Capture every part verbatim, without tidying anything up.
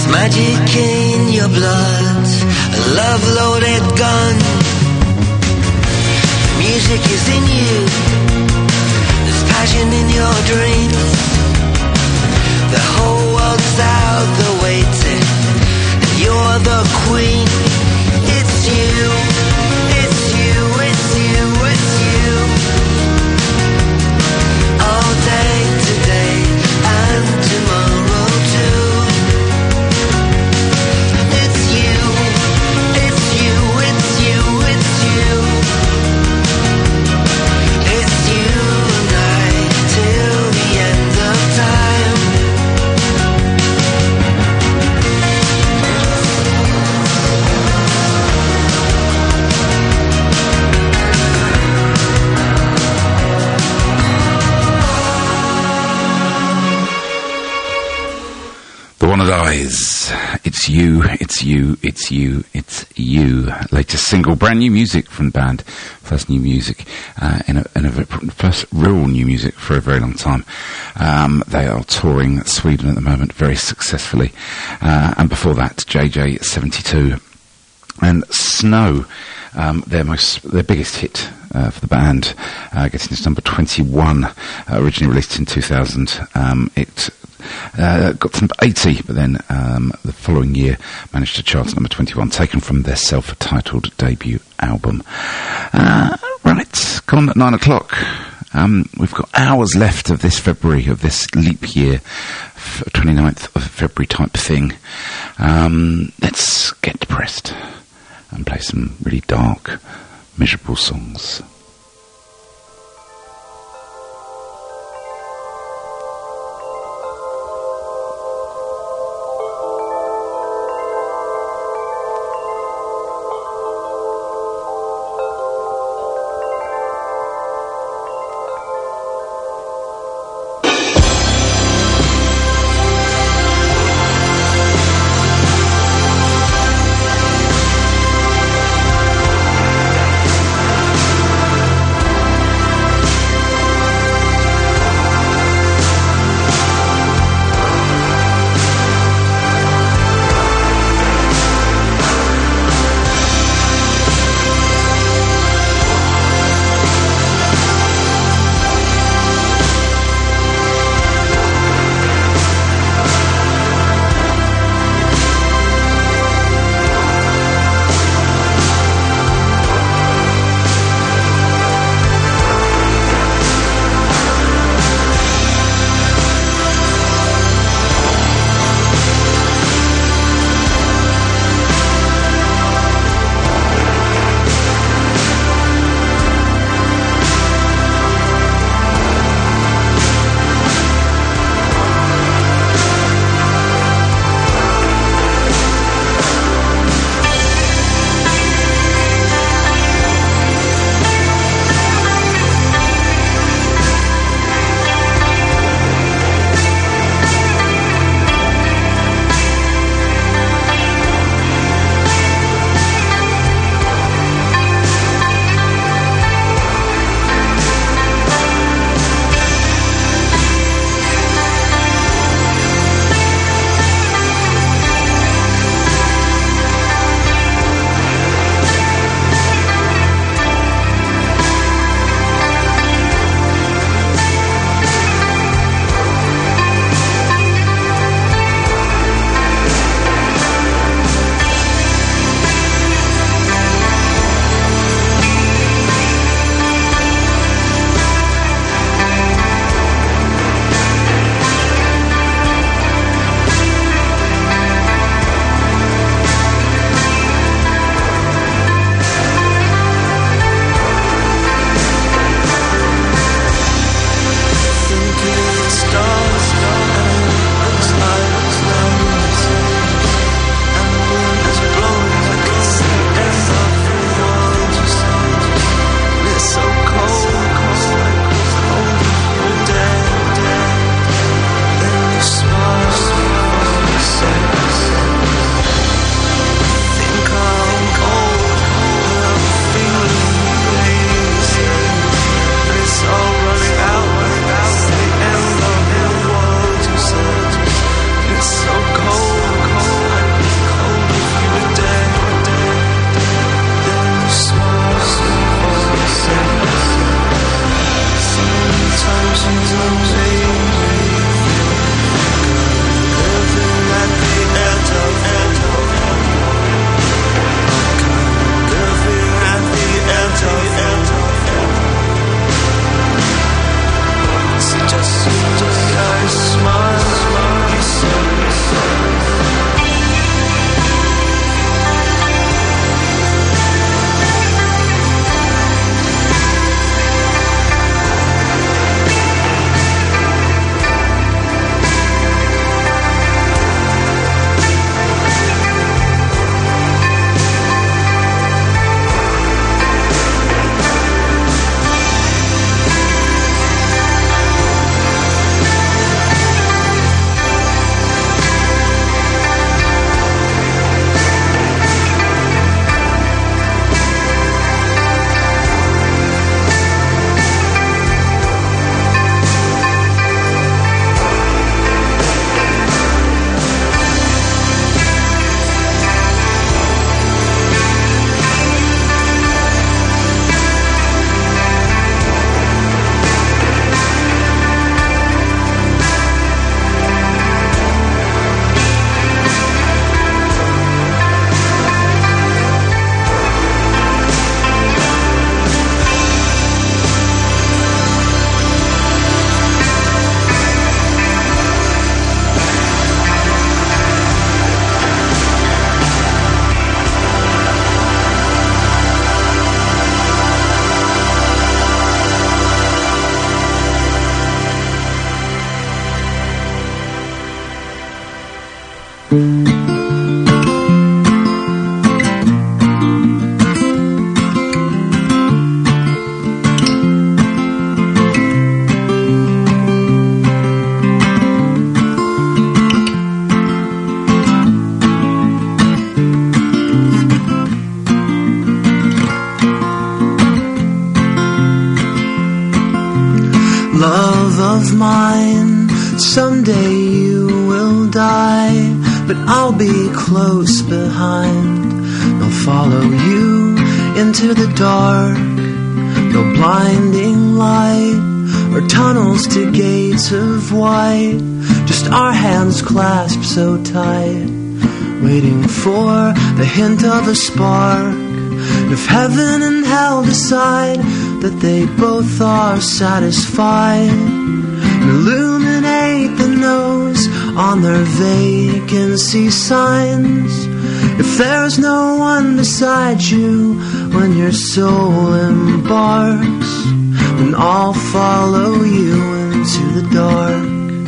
magic in your blood, a love-loaded gun. The music is in you, there's passion in your dreams. The whole world's out there waiting, and you're the queen. It's you, it's you, it's you, it's you. All day today and tomorrow too. It's you, it's you, it's you, it's you. It's you and I till the end of time. The One That Eyes. It's you, it's you, it's you, it's you. Latest single, brand new music from the band. First new music, uh, in a, in a, first real new music for a very long time. Um, they are touring Sweden at the moment very successfully. Uh, and before that, J J seventy-two and Snow. Um, their most, their biggest hit uh, for the band, uh, getting to number twenty-one, uh, originally released in two thousand. Um, it uh, got to number eighty, but then um, the following year managed to chart at number twenty-one, taken from their self-titled debut album. Uh, right, gone at nine o'clock. Um, we've got hours left of this February, of this leap year, twenty-ninth of February type thing. Um, let's get depressed and play some really dark, miserable songs. It's eye, but I'll be close behind. They'll follow you into the dark, no blinding light or tunnels to gates of white, just our hands clasped so tight, waiting for the hint of a spark. If heaven and hell decide that they both are satisfied, illuminate the nose on their vacancy signs. If there's no one beside you when your soul embarks, then I'll follow you into the dark.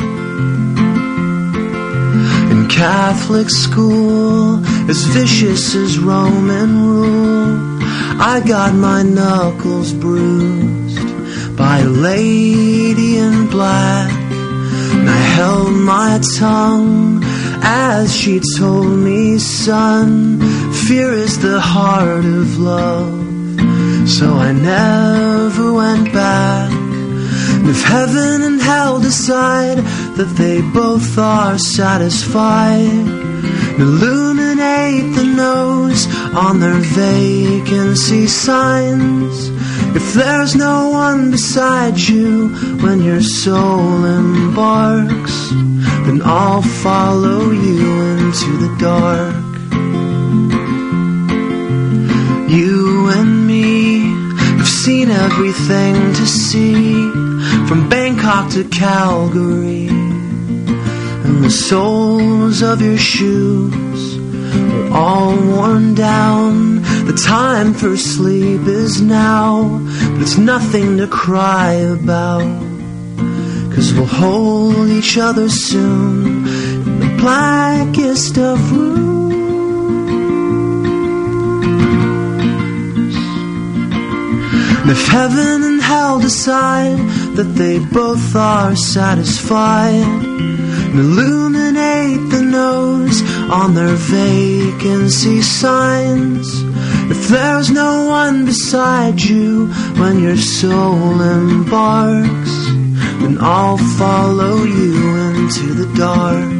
In Catholic school, as vicious as Roman rule, I got my knuckles bruised by a lady in black, and I held my tongue as she told me, son, fear is the heart of love. So I never went back. And if heaven and hell decide that they both are satisfied, illuminate the nose on their vacancy signs. If there's no one beside you when your soul embarks, then I'll follow you into the dark. You and me have seen everything to see, from Bangkok to Calgary, and the soles of your shoes are all worn down. The time for sleep is now, but it's nothing to cry about, 'cause we'll hold each other soon in the blackest of rooms. And if heaven and hell decide that they both are satisfied, and illuminate the nose on their vacancy signs, if there's no one beside you when your soul embarks, then I'll follow you into the dark.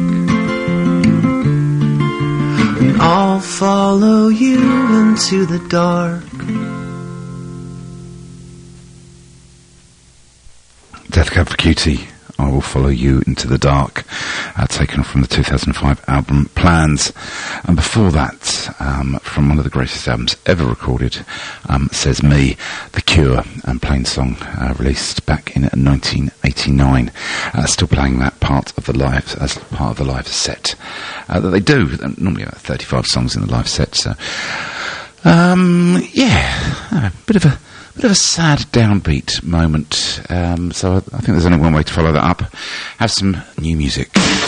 And I'll follow you into the dark. Death Cab for Cutie, I Will Follow You Into the Dark, uh, taken from the two thousand five album Plans. And before that, um, from one of the greatest albums ever recorded, um, Says Me, The Cure, and Plain Song, uh, released back in nineteen eighty-nine. Uh, still playing that part of the live, as part of the live set uh, that they do. Normally about thirty-five songs in the live set, so um, yeah, a bit of a Bit of a sad downbeat moment, um, so I, I think there's only one way to follow that up. Have some new music.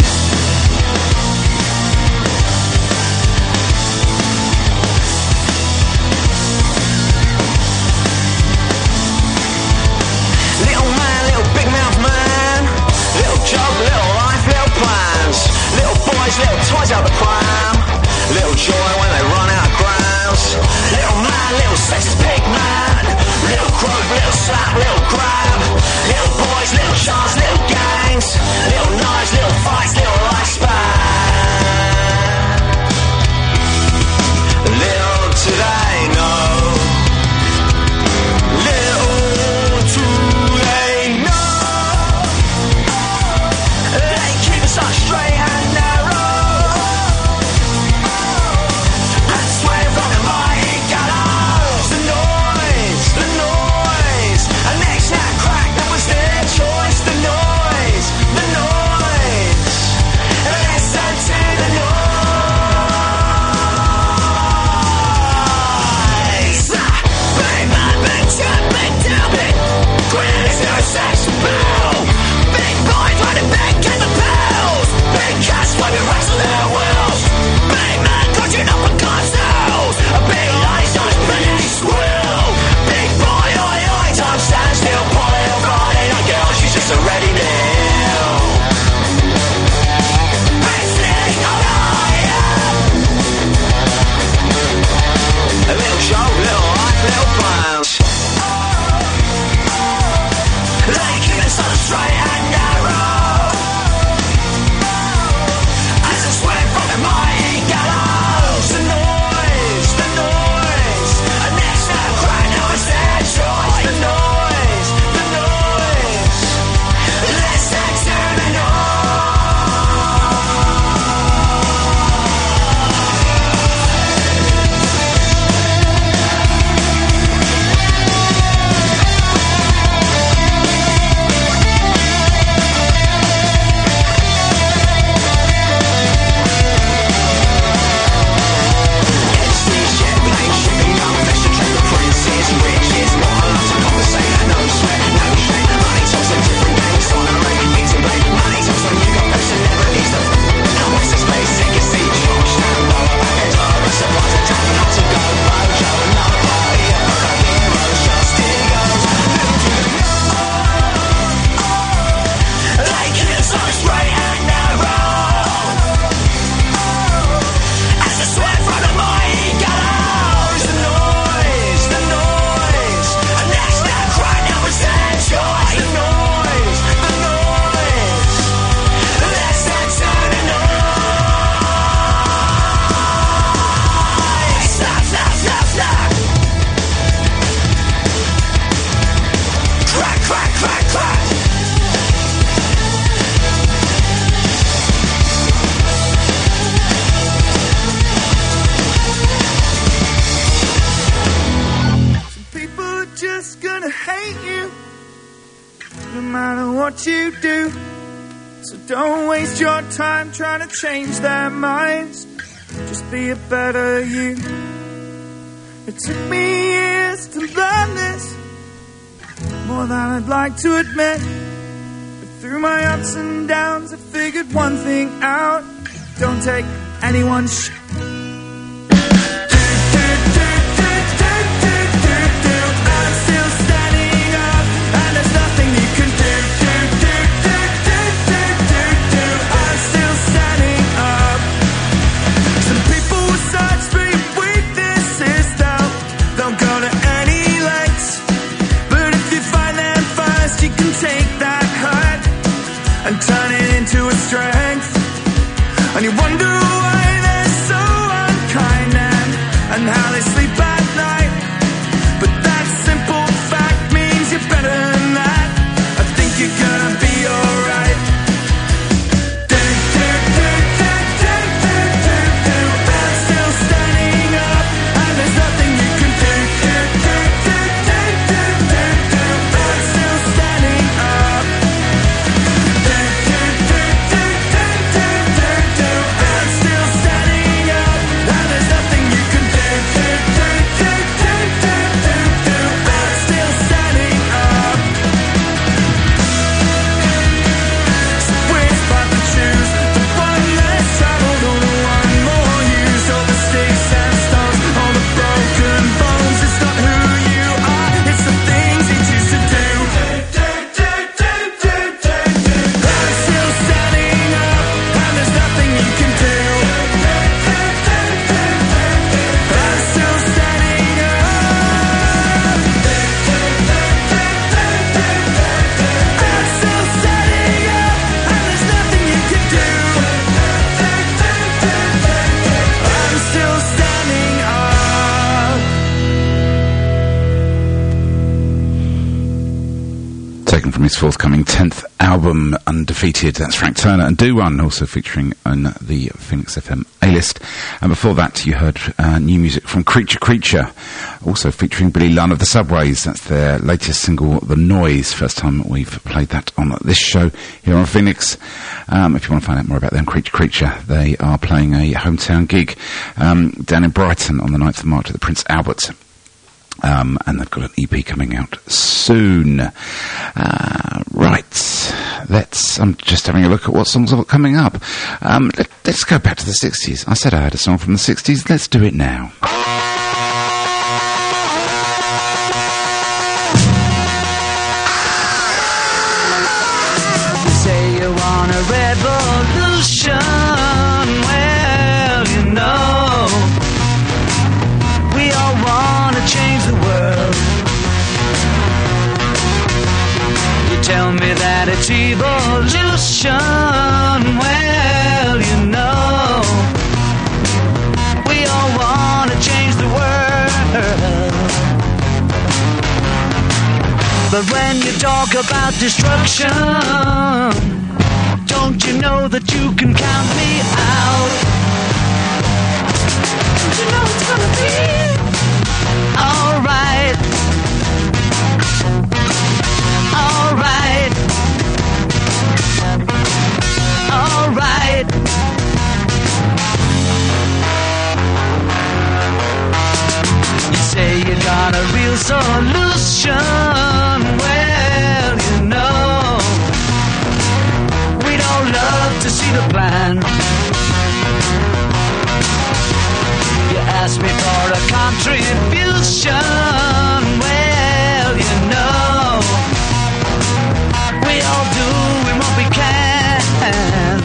Little man, little big mouth man, little job, little life, little plans, little boys, little toys out the pram, little joy when they run out of grounds, little man, little sexy pig man, little croak, little slap, little grab, little boys, little chance, little gangs, little knives, little fights, little lifespan. Little do they know, little do they know, they keep us on straight and narrow, and sway from the mighty gallows. The noise, the noise, and next snap crack, that was their choice. The noise, the noise, what you do. So don't waste your time trying to change their minds. Just be a better you. It took me years to learn this, more than I'd like to admit. But through my ups and downs I figured one thing out: don't take anyone's shit. And turn it into a strength. And you wonder why they're so unkind and, and how they sleep at night. But that simple fact means you're better than that. I think you're gonna be alright. I'm still standing up, and there's nothing you can do. I'm still standing up. From his forthcoming tenth album, Undefeated. That's Frank Turner and Do One, also featuring on the Phoenix F M A-list. And before that, you heard uh, new music from Creature Creature, also featuring Billy Lunn of the Subways. That's their latest single, The Noise. First time we've played that on this show here on Phoenix. Um, if you want to find out more about them, Creature Creature, they are playing a hometown gig um, down in Brighton on the ninth of March at the Prince Albert. Um, and they've got an E P coming out soon. Uh, right, let's, I'm just having a look at what songs are coming up. Um, let, let's go back to the sixties. I said I had a song from the sixties, let's do it now. You say you want a revolution, well, you know, we all want to change the world. You tell me that it's evolution, well, you know, we all want to change the world. But when you talk about destruction, don't you know that you can count me out? Don't you know it's gonna be alright? Alright. Alright. You say you got a real solution. Well, you know, we'd all love to see the plan. You ask me for a contribution. Well, you know, we all doing what we can.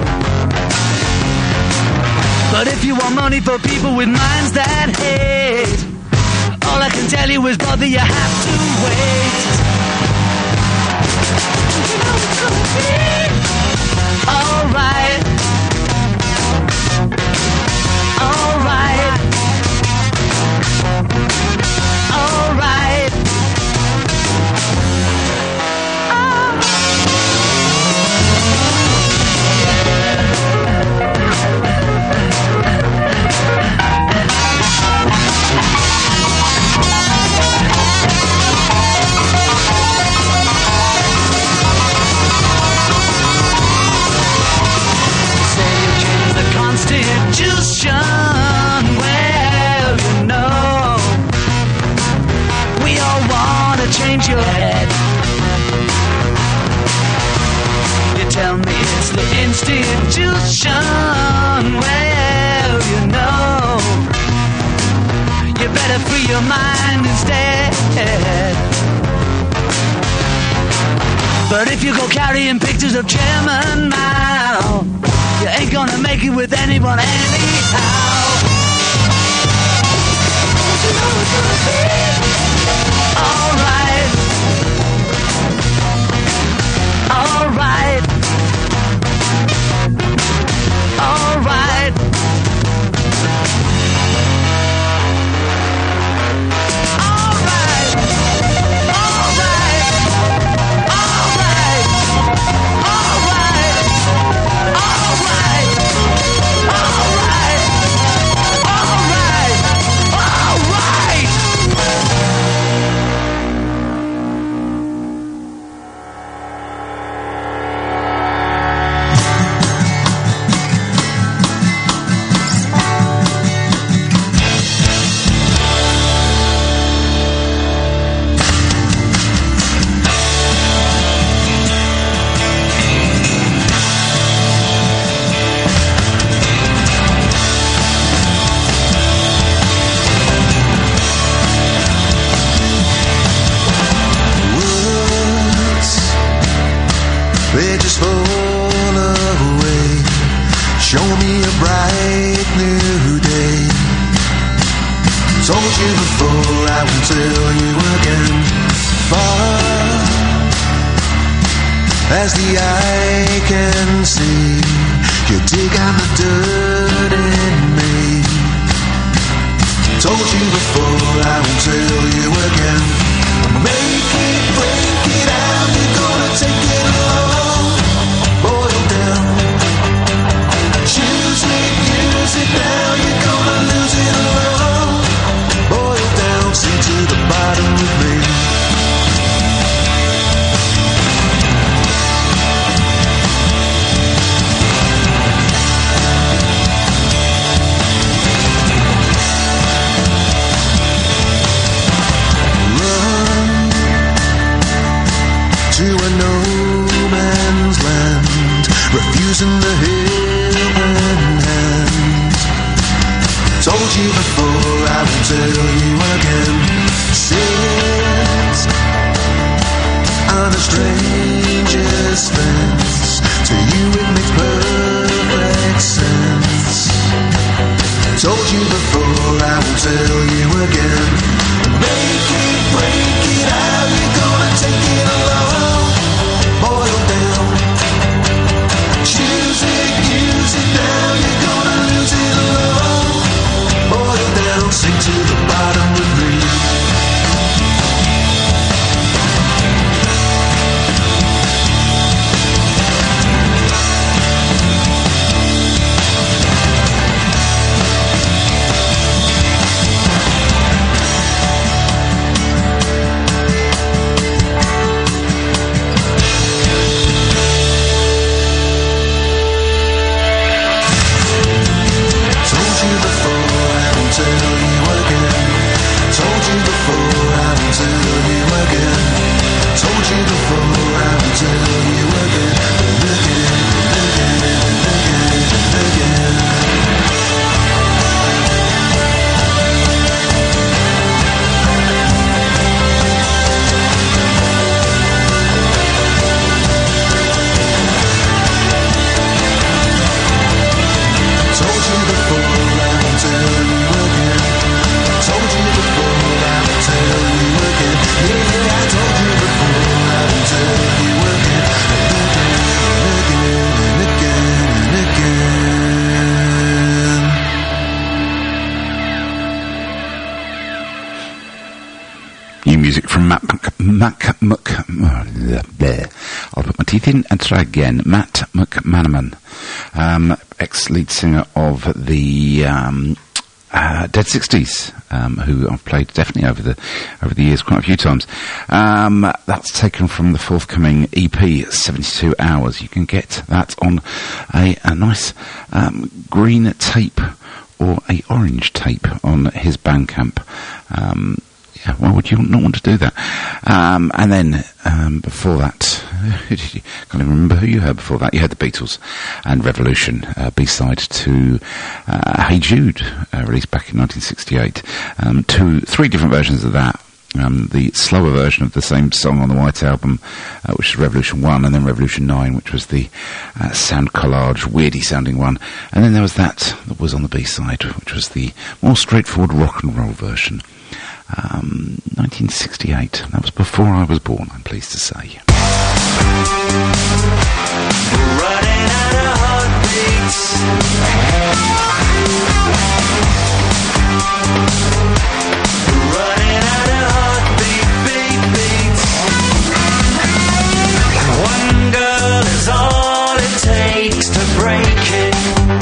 But if you want money for people with minds that hate, all I can tell you is, brother, you have to wait. You know it's gonna be alright. Alright. Alright. to free your mind instead. But if you go carrying pictures of Chairman Mao, you ain't gonna make it with anyone anyhow. Don't you know it's gonna be alright? Alright. Alright. As the eye can see, you dig out the dirt in me. Told you before, I won't tell you again. Make it, break it out, you're gonna take it along. Boil down, choose it, use it now, you're gonna lose it alone. Boil down, sink to the bottom with me. To a no man's land, refusing the helping hand. Told you before, I will tell you again. Sit on a stranger's fence. To you it makes perfect sense. Told you before, I will tell you again. Make it, break it out, you're gonna take it alone. Boil down, choose it, use it now, you're gonna lose it alone. Boil down, sink to the bottom with me. Music from Matt Mac, Mac, I'll put my teeth in and try again. Matt McManaman, um, ex-lead singer of the um, uh, Dead Sixties, um, who I've played definitely over the over the years quite a few times. Um, that's taken from the forthcoming E P, seventy-two hours. You can get that on a, a nice um, green tape or a orange tape on his Bandcamp. Um, Yeah, why would you not want to do that? Um, and then, um, before that, who did you, can't even remember who you heard before that. You heard the Beatles and Revolution, uh, B-side to uh, Hey Jude, uh, released back in nineteen sixty-eight. Um, two, three different versions of that. Um, the slower version of the same song on the White Album, uh, which is Revolution one, and then Revolution nine, which was the uh, sound collage, weirdy sounding one. And then there was that that was on the B-side, which was the more straightforward rock and roll version. Um, nineteen sixty-eight. That was before I was born, I'm pleased to say. Running out of heartbeats. Running out of heartbeat, beat, beats. One girl is all it takes to break it.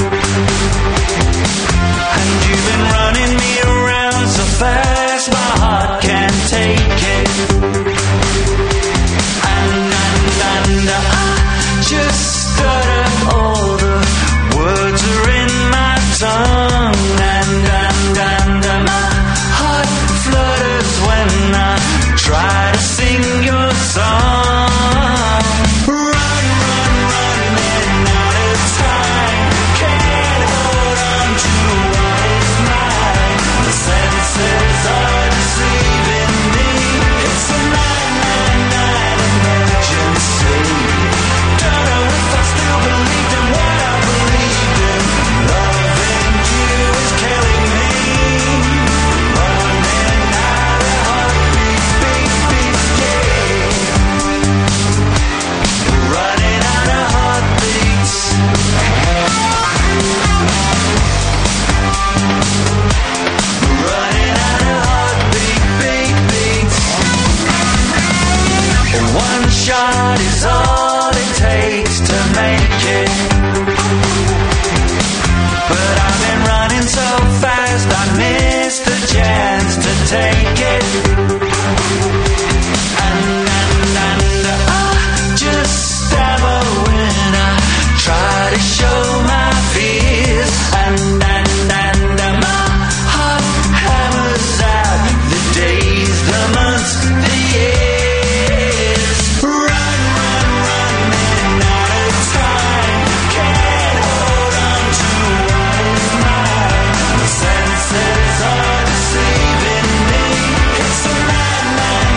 And you've been running me around so fast my heart can't take it. And, and, and I just stutter, all the words are in my tongue. And, and, and, and my heart flutters when I try to sing your song. Run, run, running out of time. Can't hold on to what is mine. The senses are deceiving me. It's a nine nine nine emergency. Don't know if I still believed in what I believed in. Loving you is killing me. Running out of heartbeat, beat, beat, yeah. Running out of heartbeats. Running out of heartbeat, beat, beats. One shot is all it takes to make it. But I've been running so fast I missed the chance to take it. And, and, and I just stammer when I try to show my fears. And, and, and uh, my heart hammers out the days, the months, the years. Run, run, running out of time. Can't hold on to what is mine. The senses are deceiving me. It's a nine nine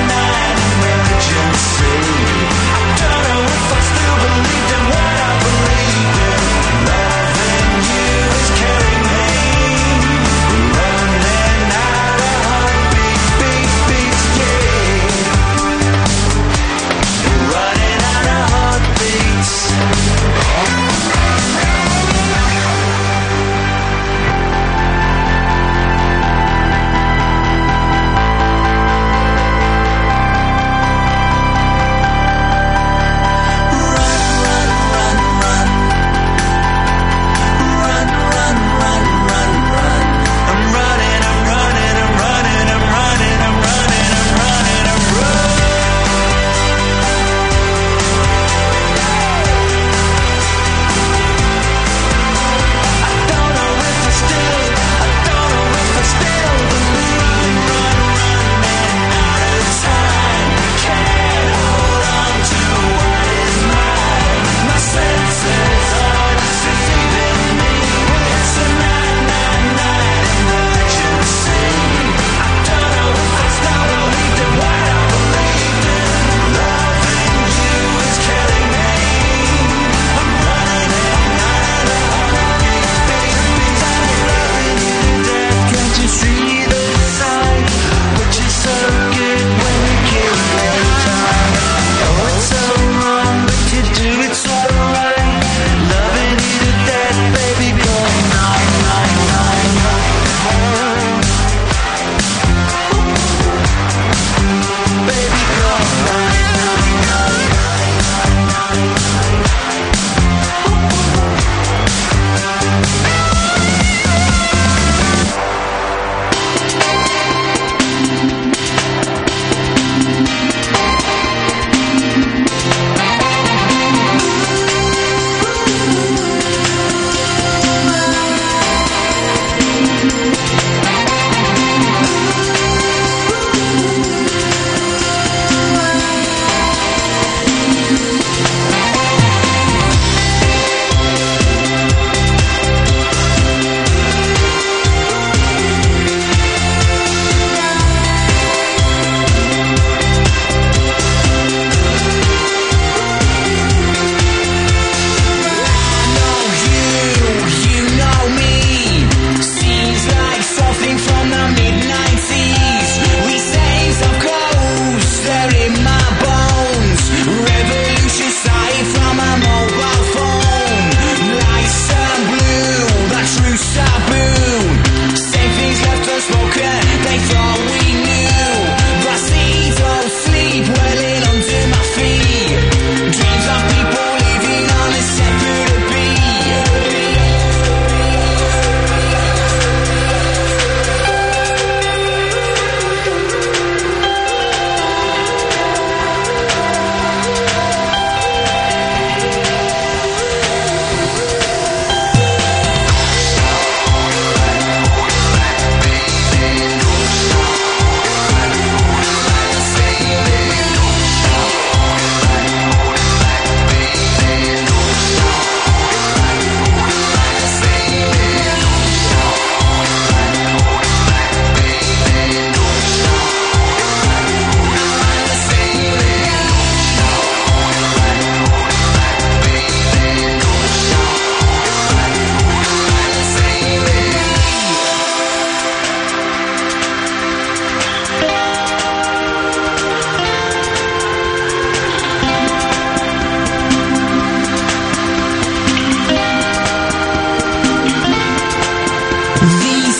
V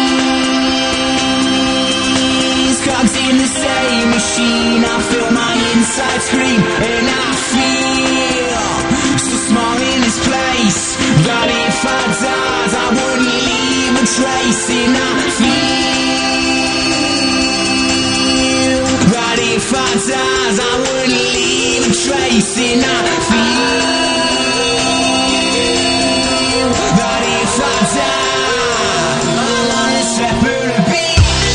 Cs, cogs in the same machine. I feel my inside scream, and I feel so small in this place. But if I died, I wouldn't leave a trace. And I feel, but if I died, I wouldn't leave a trace. And I feel, but if I die, I'm on a separate beat.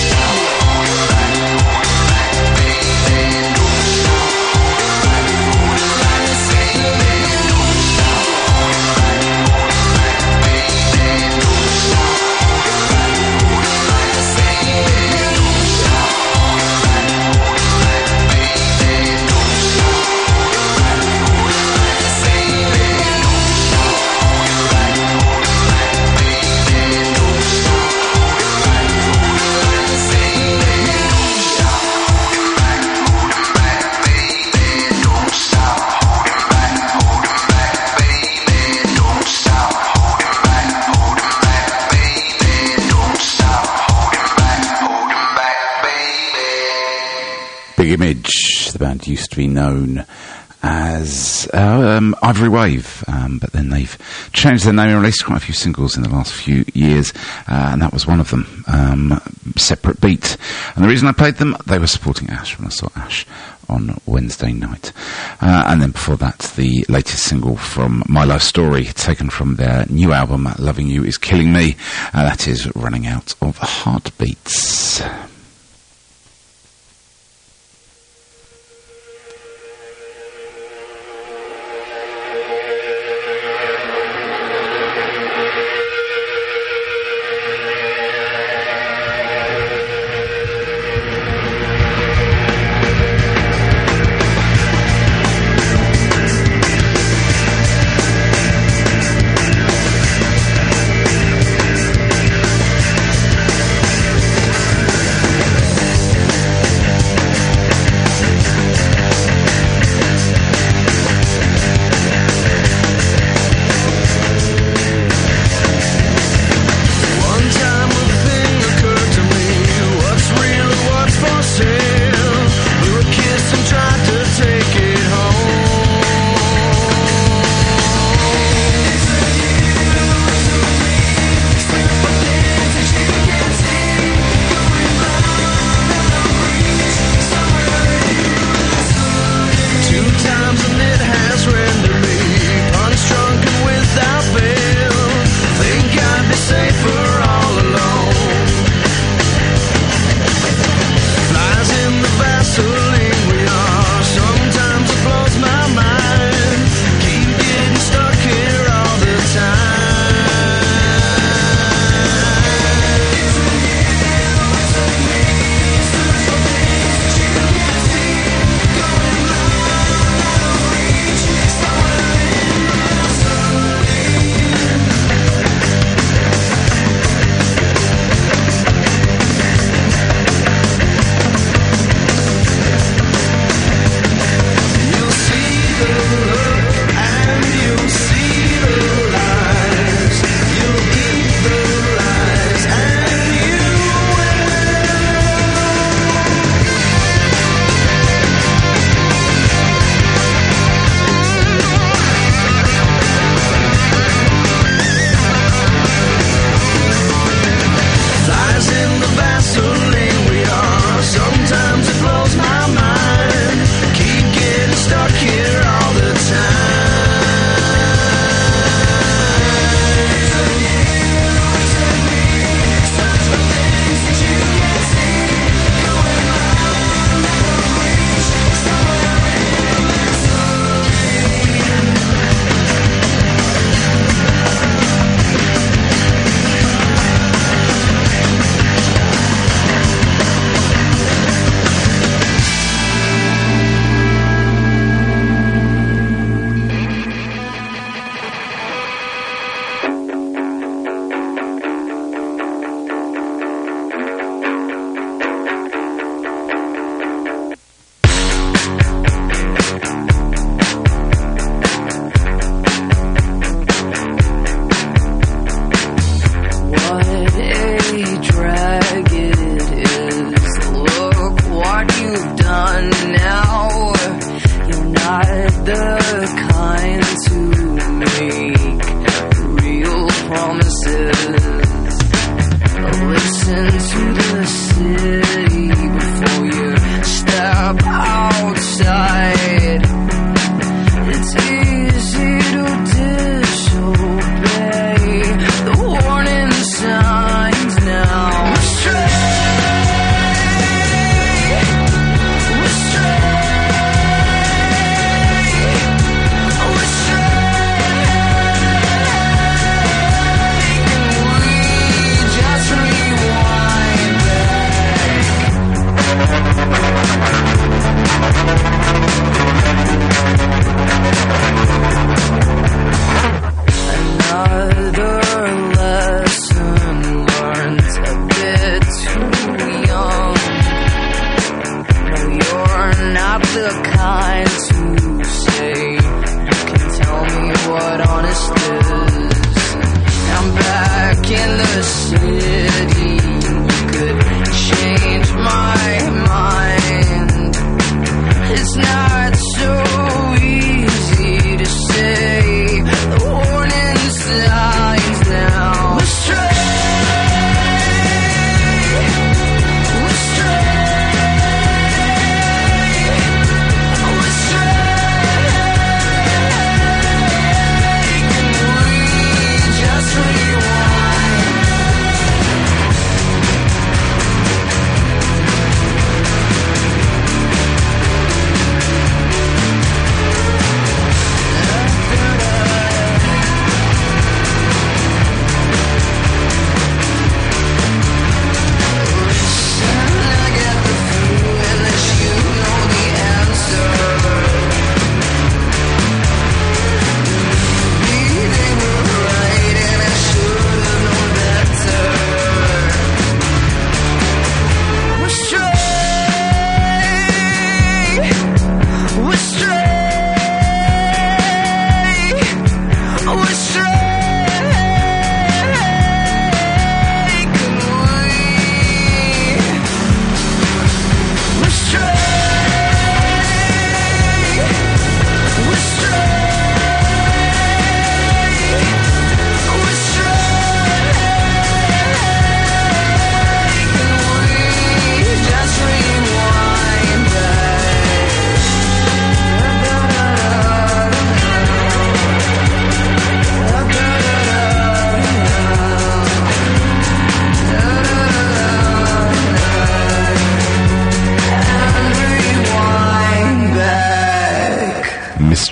Big Image, the band used to be known as uh, um, Ivory Wave, um, but then they've changed their name and released quite a few singles in the last few years, uh, and that was one of them, um, Separate Beat. And the reason I played them, they were supporting Ash when I saw Ash on Wednesday night. Uh, and then before that, the latest single from My Life Story, taken from their new album, Loving You Is Killing Me. Uh, that is Running Out of Heartbeats. Running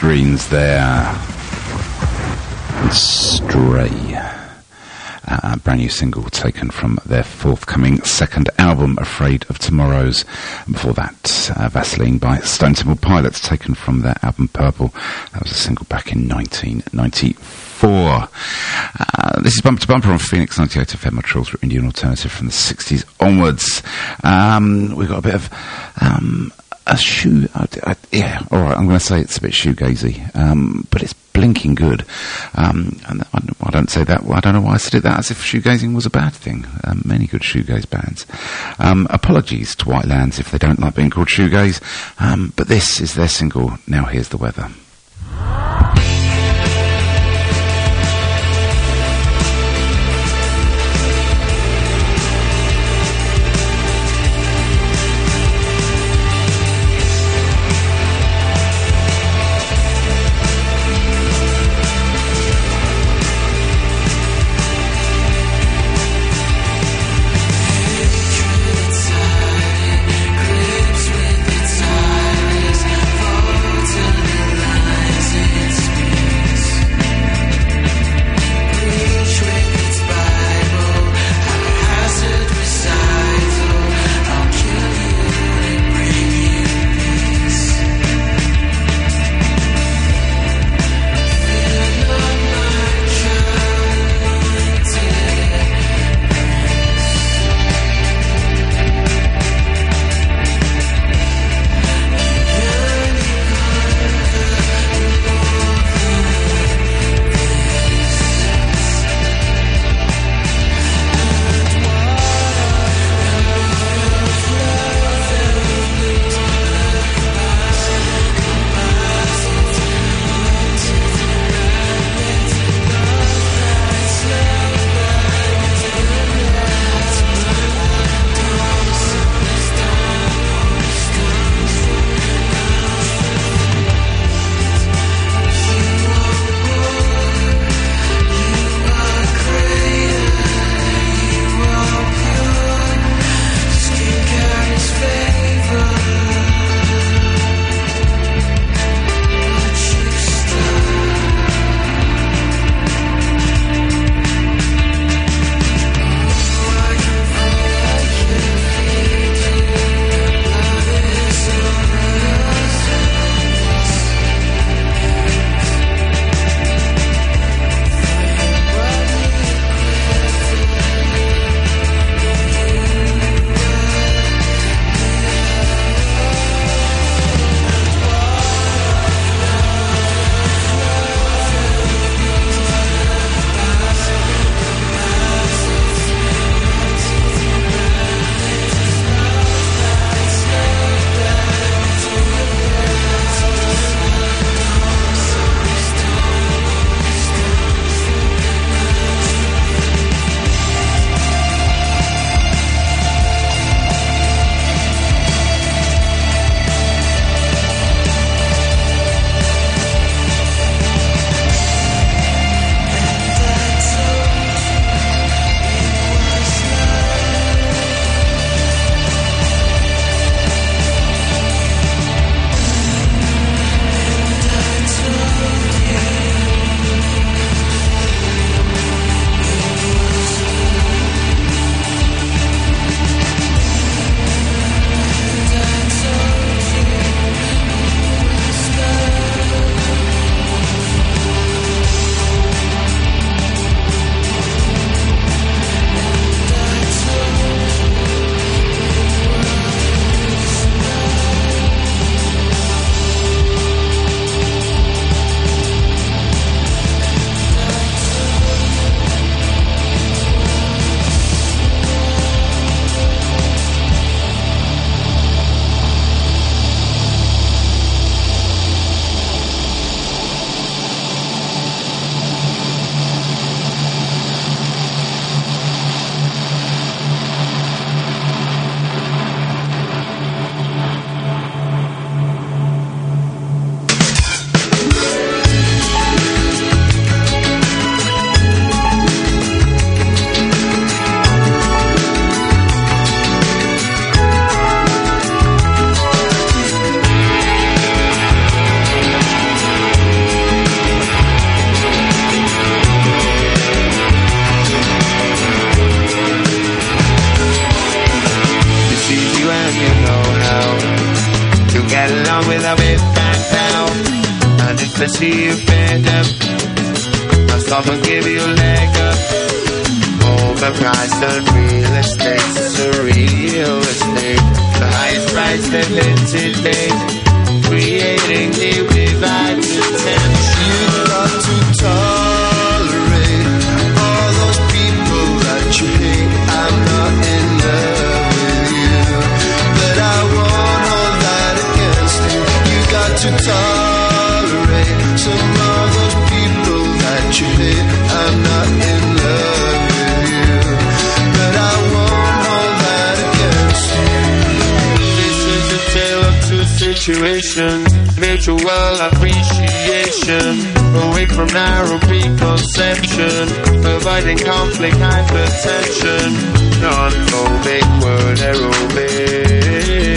Tangerines there. And Stray. Uh, a brand new single taken from their forthcoming second album, Afraid of Tomorrows. And before that, uh, Vaseline by Stone Temple Pilots, taken from their album Purple. That was a single back in nineteen ninety-four. Uh, this is Bumper to Bumper on Phoenix ninety-eight F M, Montreal's Indian alternative from the sixties onwards. Um, we've got a bit of... Um, a shoe... I, I, yeah, all right, I'm going to say it's a bit shoegazy, um, but it's blinking good. Um, and I, I don't say that... I don't know why I said it that as if shoegazing was a bad thing. Um, many good shoegaze bands. Um, apologies to Whitelands if they don't like being called shoegaze, um, but this is their single, Now Here's the Weather. Grips with its eyes, fall to the line. you know how to get along with a big fat pal. And if I see you fed up, I'll stop and give you a leg up. Overpriced on real estate, it's a real estate. The highest price living today, creating new divides and tension. You got to tolerate all those people that you hate. I'm not in love with you, but I won't hold that against you. You got to tolerate some of those people that you hate. I'm not in love with you, but I won't hold that against you. This is a tale of two situations, mutual appreciation, away from narrow preconception, avoiding conflict, hypertension, non-phobic word aerobic.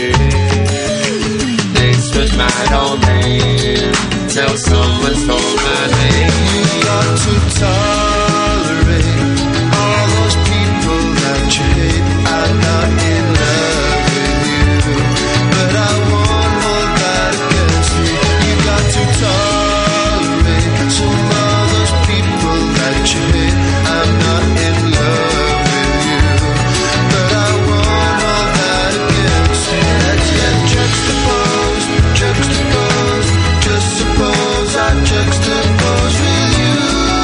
This was my domain, till someone stole my name. You got to tolerate all those people that you hate. I'm not in love with you, but I won't hold that against you. You got to tolerate some of those people that you hate. I'm not in love with you, but I won't hold that against you. Let's get juxtaposed, juxtaposed. Just suppose I juxtapose with you.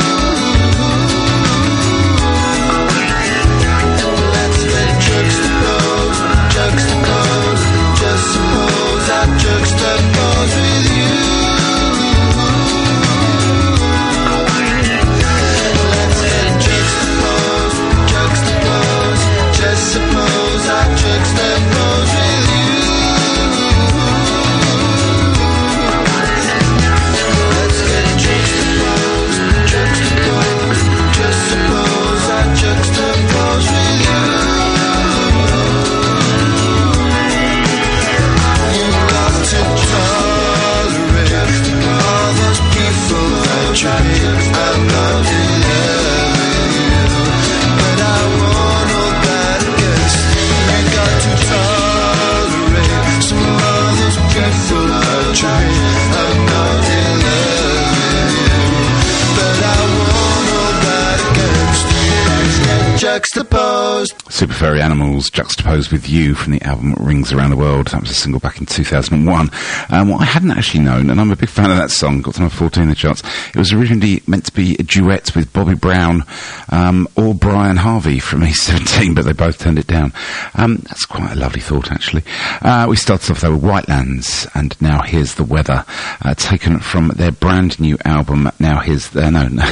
Let's get juxtaposed, juxtaposed. Just suppose I juxtapose with you. Let's get juxtaposed, juxtaposed. Just suppose I juxtapose with you. Let's get juxtaposed, juxtaposed. Just suppose I juxtapose with you. You got to tolerate all those people that you hate. I'm not in love with you, but I won't hold that against you. You got to tolerate some of those people that you hate. I'm not in love with you, but I won't hold that against you. Juxtaposed. Super Furry Animals, Juxtaposed with You from the album Rings Around the World. That was a single back in two thousand one. Um, what I hadn't actually known, and I'm a big fan of that song, got to number fourteen in the charts, it was originally meant to be a duet with Bobby Brown um, or Brian Harvey from E seventeen, but they both turned it down. Um, that's quite a lovely thought, actually. Uh, we started off there with Whitelands, and Now Here's the Weather, uh, taken from their brand new album, Now Here's the... No, no,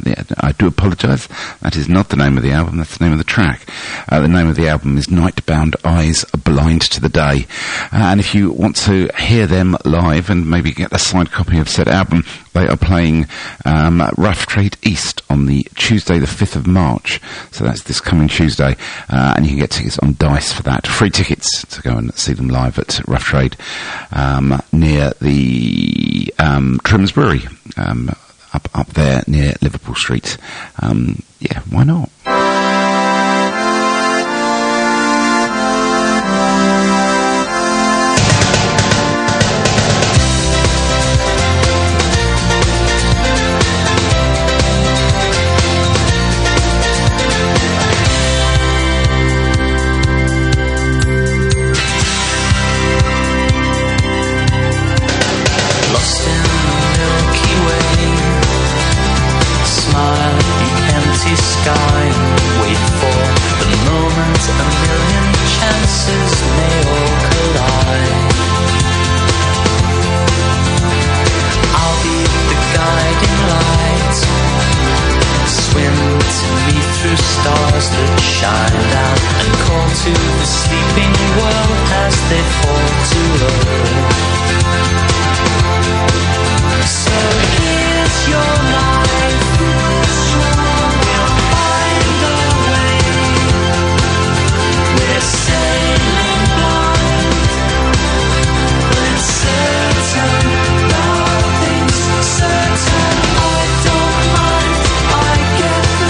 I do apologise. That is not the name of the album, that's the name of the track. Uh, the name of the album is Nightbound Eyes Are Blind to the Day. Uh, and if you want to hear them live and maybe get a signed copy of said album, they are playing um, Rough Trade East on the Tuesday the fifth of March. So that's this coming Tuesday. Uh, and you can get tickets on Dice for that. Free tickets to go and see them live at Rough Trade um, near the um, Trim's Brewery. Um, up, up there near Liverpool Street. Um, yeah, why not?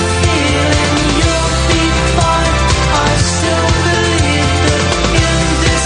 This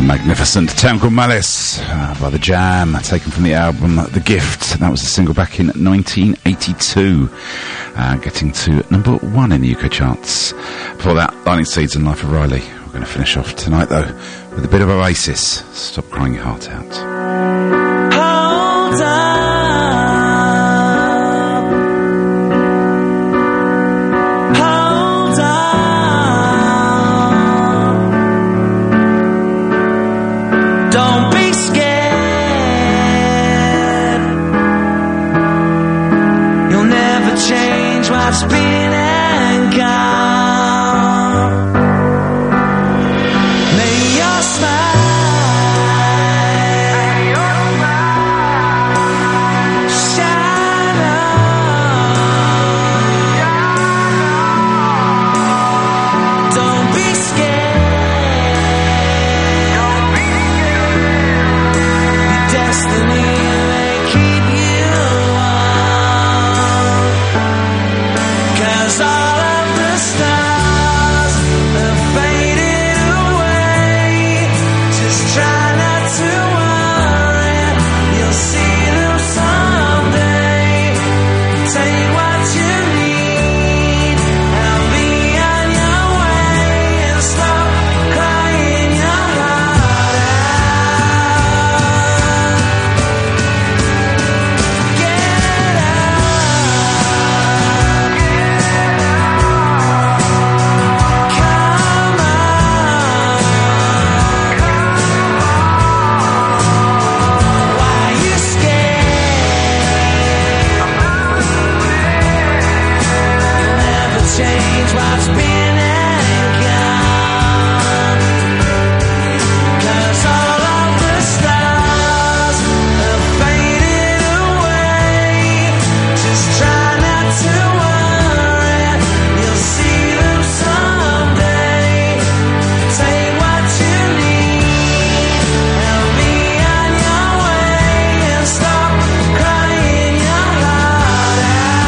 Magnificent. Town called Malice uh, by The Jam, taken from the album The Gift. That was a single back in nineteen eighty-two, uh, getting to number one in the U K charts. Before that, Lightning Seeds and Life of Riley. We're going to finish off tonight, though, with a bit of Oasis. Stop Crying Your Heart Out. Hold on. What's been and gone. May your smile shine on. Don't be scared. Your destiny may keep you on. 'Cause all of the stars have faded away. Just try not to worry, you'll see them someday. Take what you need and be on your way, and stop crying your heart out. Get out. Come on. Why are you scared? You'll never change what's been and gone. 'Cause all of the stars have faded away. Just try not to worry, you'll see them someday. Take what you need and be on your way, and stop crying your heart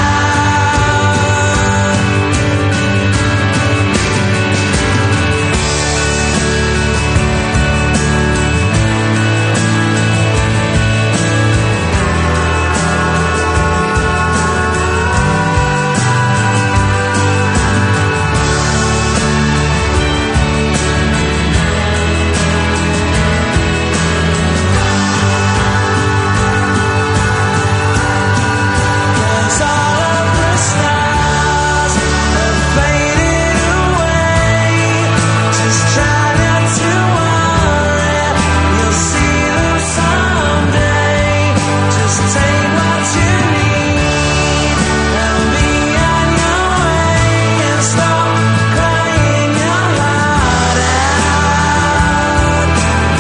Cause all of the stars have faded away. Just try not to worry, you'll see them someday. Just take what you need and be on your way, and stop crying your heart out.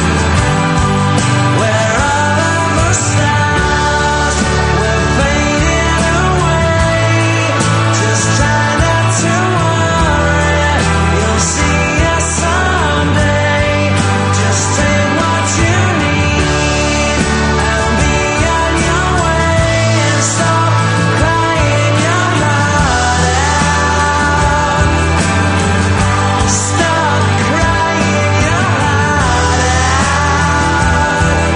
Where all of the stars were faded away. Just try not to worry, you'll see us someday. Just take what you need and be on your way, and stop crying your heart out. Stop crying your heart out.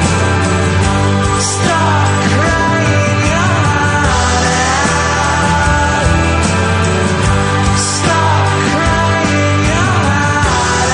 Stop crying your heart out. Stop crying your heart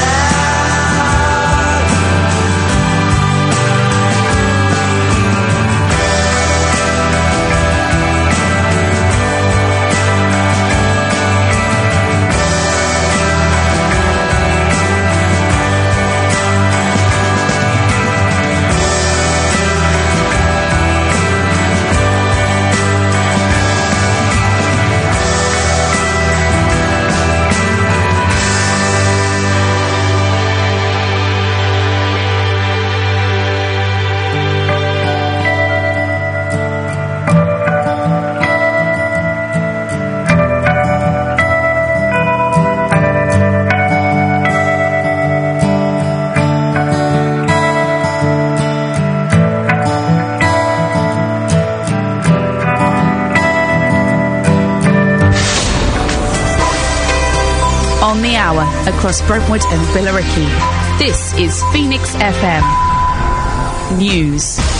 On the hour across Brentwood and Billericay. This is Phoenix F M News.